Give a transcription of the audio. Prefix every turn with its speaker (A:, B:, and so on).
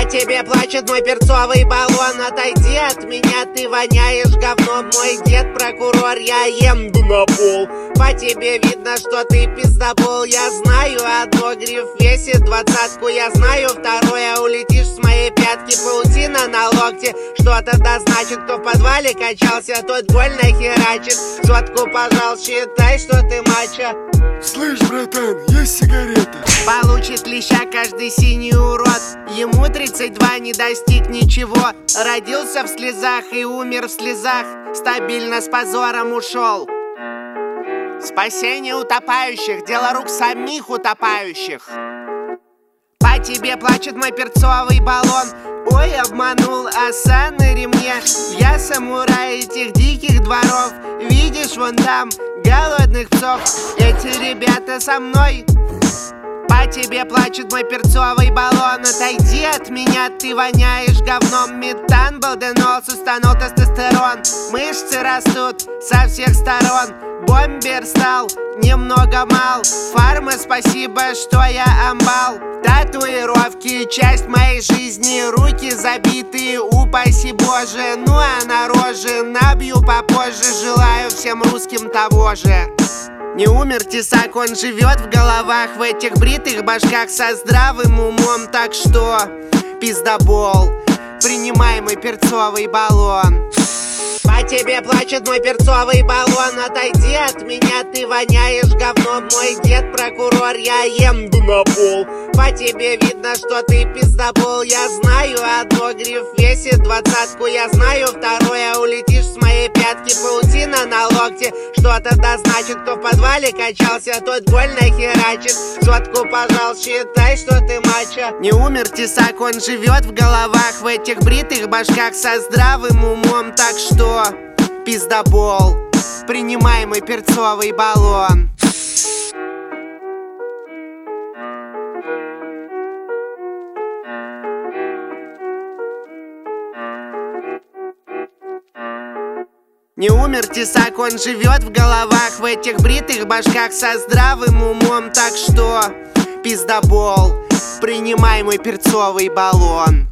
A: тебе плачет мой перцовый баллон. Отойди от меня, ты воняешь говном. Мой дед прокурор, я ем на пол. По тебе видно, что ты пиздобол. Я знаю, одно гриф весит 20-ку. Я знаю, второе, улетишь с моей пятки. Паутина на локте, что тогда значит? Кто в подвале качался, тот больно херачит. Сотку, пожалуй, считай, что ты мачо.
B: Слышь, братан, есть сигарета?
A: Получит леща каждый синий урод. Ему 32, не достиг ничего. Родился в слезах и умер в слезах. Стабильно с позором ушел. Спасение утопающих, дело рук самих утопающих. По тебе плачет мой перцовый баллон. Ой, обманул оса на ремне. Я самурай этих диких дворов. Видишь, вон там голодных псов. Эти ребята со мной. По тебе плачет мой перцовый баллон. Отойди от меня, ты воняешь говном. Метан, балденол, сустанол, тестостерон. Мышцы растут со всех сторон. Бомбер стал немного мал. Фарма, спасибо, что я амбал. Татуировки, часть моей жизни. Руки забитые, упаси Боже. Ну а на роже набью попозже. Желаю всем русским того же. Не умер тесак, он живет в головах. В этих бритых башках со здравым умом. Так что, пиздобол, принимай мой перцовый баллон. По тебе плачет мой перцовый баллон. Отойди от меня, ты воняешь говном. Мой дед прокурор, я ем на пол. По тебе видно, что ты пиздобол. Я знаю, одно гриф весит 20-ку. Я знаю, второе, улетишь с моей пятки. Паутина на локте, что тогда значит? Кто в подвале качался, тот больно херачит. Сотку, пожалуй, считай, что ты мачо. Не умер тесак, он живет в головах. В этих бритых башках со здравым умом. Так что, пиздобол, принимай мой перцовый баллон. Не умер тесак, он живет в головах. В этих бритых башках со здравым умом. Так что, пиздобол, принимай мой перцовый баллон.